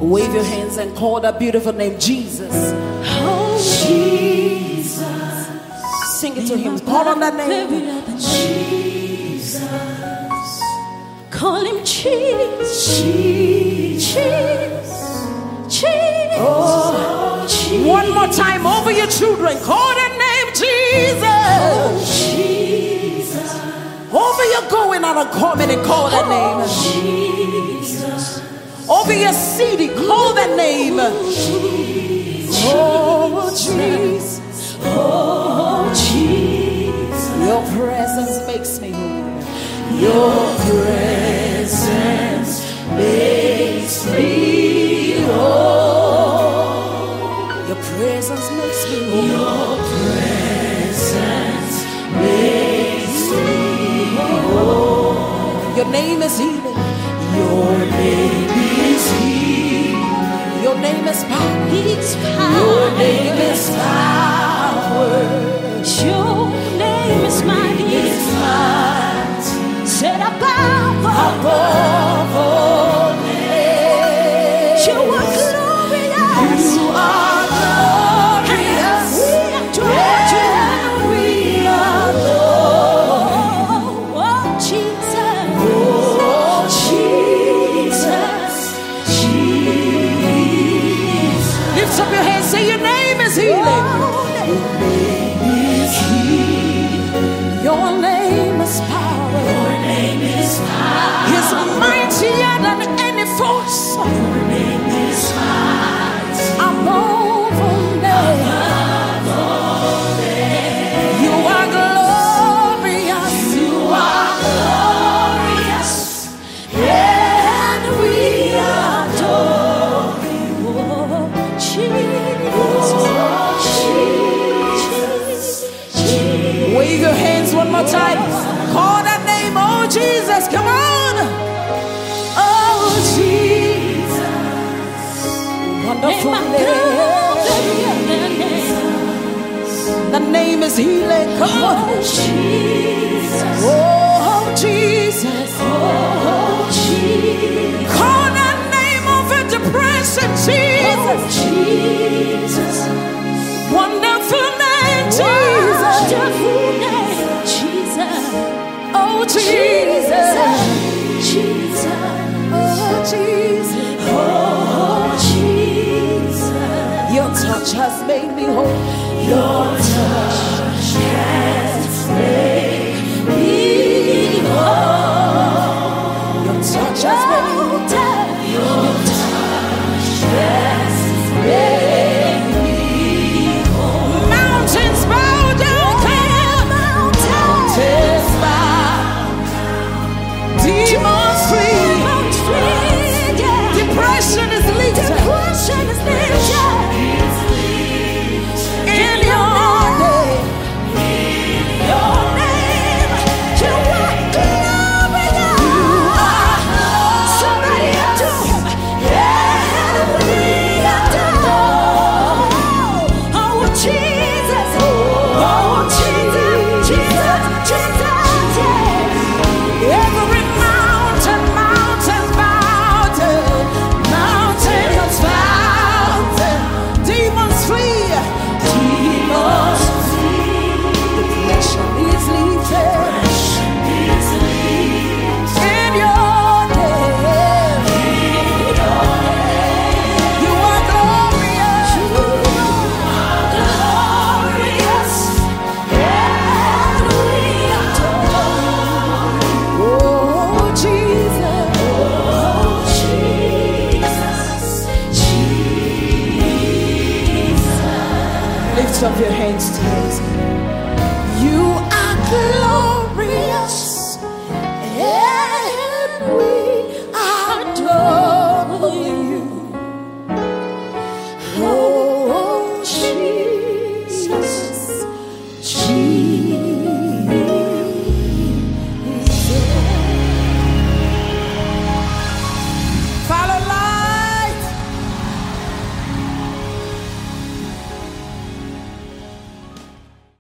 Wave your hands and call that beautiful name, Jesus. Oh, Jesus. Sing it to him. Call on that name. Jesus. Call him Jesus. Jesus. Jesus. Oh, Jesus. One more time over your children. Call that name, Jesus. Oh, Jesus. Over your going out and coming and call that name. Jesus. Over your city, call that name. Oh, Jesus. Oh, Jesus. Your presence makes me whole. Your presence makes me whole. Your presence makes me whole. Your presence makes me whole. Your name is healing. Your name is healing. Your name is power. It's power. Your name is power. Your name is mighty. It's mighty. Set above Above all names. You are glorious. You are glorious. We adore you. We adore. Oh, Jesus. Oh, Jesus. Jesus. Lift up your hands. Say your name is healing. Your name is power. Your name is power. He's mightier than any force. Your name is mighty. Above all names. You are glorious. You are glorious. And we adore you. Oh, Jesus. Wave your hands one more time. Call that name. Oh, Jesus. Come on. Oh, Jesus. Wonderful name. The name is healing. Come on. Oh, Jesus. Oh, Jesus. Oh, Jesus. Call that name over depression. Oh, Jesus. Jesus. Wonderful name. Jesus. Wonderful name. Jesus. Oh, Jesus. Jesus. Oh, Jesus. Oh, Jesus. Your touch has made me whole. Your touch has made me whole. Your touch has made me whole. Your touch has made me whole. Mountains bow down. Mountains bow. Demons flee. Depression is lifted. In your name. Your name, you are glorious. Somebody adore him. Yeah, we adore. Oh, Jesus. Oh, Jesus. Jesus. Jesus. Yeah. Every mountain bow. Demons flee. Depression is lifted. In your name. You are glorious. Glorious. And we adore. Oh, Jesus. Oh, Jesus. Jesus. Lift up your hands to Him.